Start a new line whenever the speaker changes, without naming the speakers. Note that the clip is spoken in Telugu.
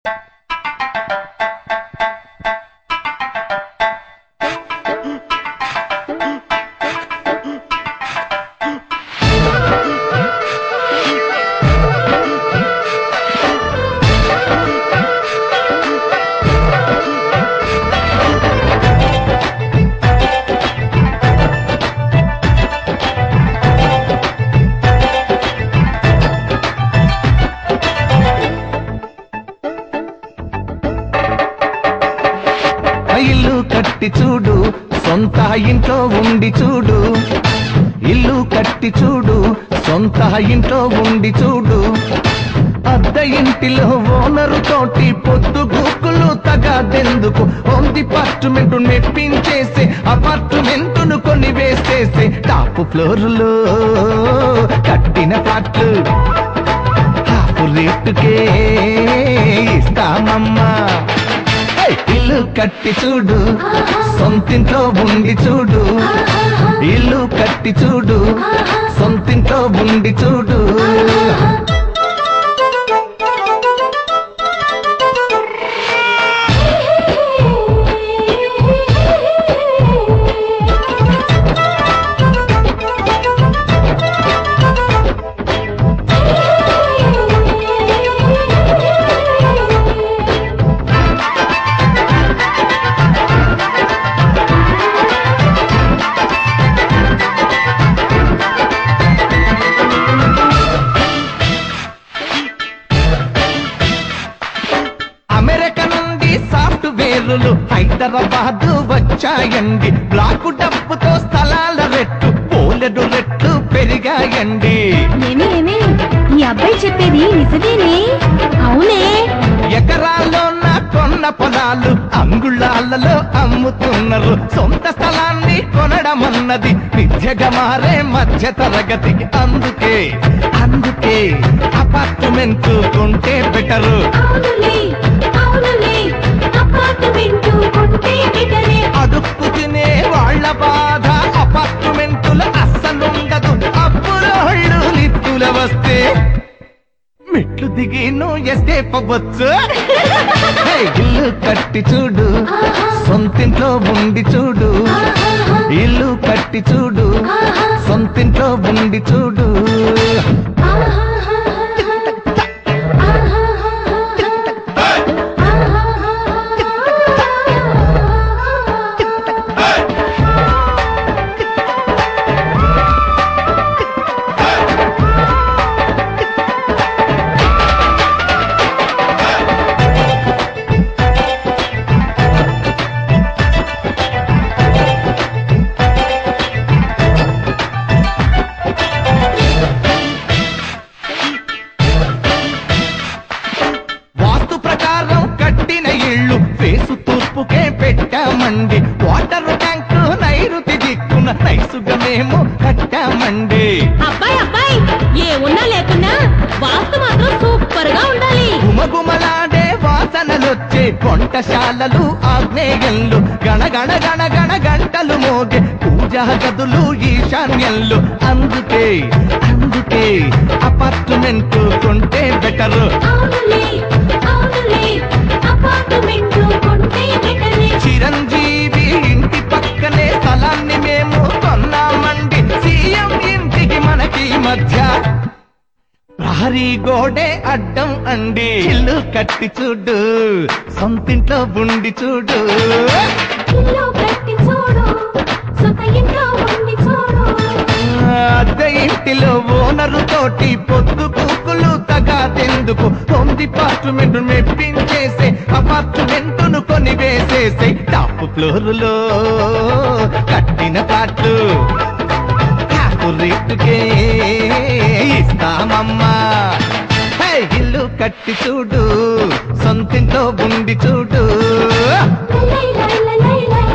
ఇల్లు కట్టి చూడు, సొంత ఇంట్లో ఉండి చూడు. ఇల్లు కట్టి చూడు, సొంత ఇంట్లో ఉండి చూడు. అద్దె ఇంటిలో ఓనరు తోటి పొద్దు గూకులు తగాదెందుకు? హోమ్ డిపార్ట్మెంట్ మెప్పించేసి అపార్ట్మెంటును కొని వేసేసి టాప్ ఫ్లోర్లో కట్టిన ఫ్లాట్లు హాఫ్ రేటుకే ఇస్తామమ్మా. ఇల్లు కట్టి చూడు, సొంతింట్లో ఉండి చూడు. ఇల్లు కట్టి చూడు, సొంతింట్లో ఉండి చూడు. అమెరికా నుండి సాఫ్ట్వేర్లు హైదరాబాద్ వచ్చాయండి. బ్లాక్ డబ్బుతో స్థలాల రెట్లు పోలెడు రెట్లు పెరిగాయండి.
ఏమి ఈ అబ్బాయి చెప్పేది నిజమేనే? అవునే.
ఎకరాల్లో నా కొన్న పొలాలు అంగుళాలలో అమ్ముతున్నారు. సొంత స్థలాన్ని కొనడమన్నది విద్యగా మారే మధ్య తరగతికి. అందుకే అపార్ట్మెంట్ కొంటే బెటరు. అడుక్కు తినే వాళ్ళ బాధ అపార్ట్మెంటుల అస్సలుండదు. అప్పులోళ్ళు నిప్పుల వస్తే మెట్లు దిగి నువ్వు ఎస్కేప్ అవ్వచ్చు. ఇల్లు కట్టి చూడు, సొంతింట్లో ఉండి చూడు. ఇల్లు కట్టి చూడు, సొంతింట్లో ఉండి చూడు. ఫేసు తూర్పుకే పెట్టామండి. వాటర్ ట్యాంక్ నైరుతి దిక్కున నైసుగా మేము కట్టామండి.
అబ్బాయి ఏ ఉన్నా లేకున్నా వాస్తు మాత్రం సూపర్ గా ఉండాలి.
గుమగుమలాడే వాసనలొచ్చే వంటశాలలు ఆగ్నేయంలో గణగణ గణగణ గంటలు మోగే పూజా గదులు ఈశాన్యంలో. అందుకే అపార్ట్మెంట్ కొంటే బెటరు. చిరంజీవి ఇంటి పక్కనే స్థలాన్ని మేము కొన్నామండి. సీఎం ఇంటికి మనకి మధ్య ప్రహరీ గోడే అడ్డం అండి. ఇల్లు కట్టి చూడు, సొంతింట్లో ఉండి చూడు. అద్దె ఇంటిలో ఓనరు తోటి పొద్దు కూకులు తగాదెందుకు? హోమ్ డిపార్ట్మెంట్ మెప్పించేసే అపార్ట్మెంటును కొని వేసేసే టాప్ ఫ్లోర్లో కట్టిన ఫ్లాట్లు హాఫ్ రేటుకే ఇస్తామమ్మా. ఇల్లు కట్టి చూడు, సొంతింట్లో ఉండి చూడు.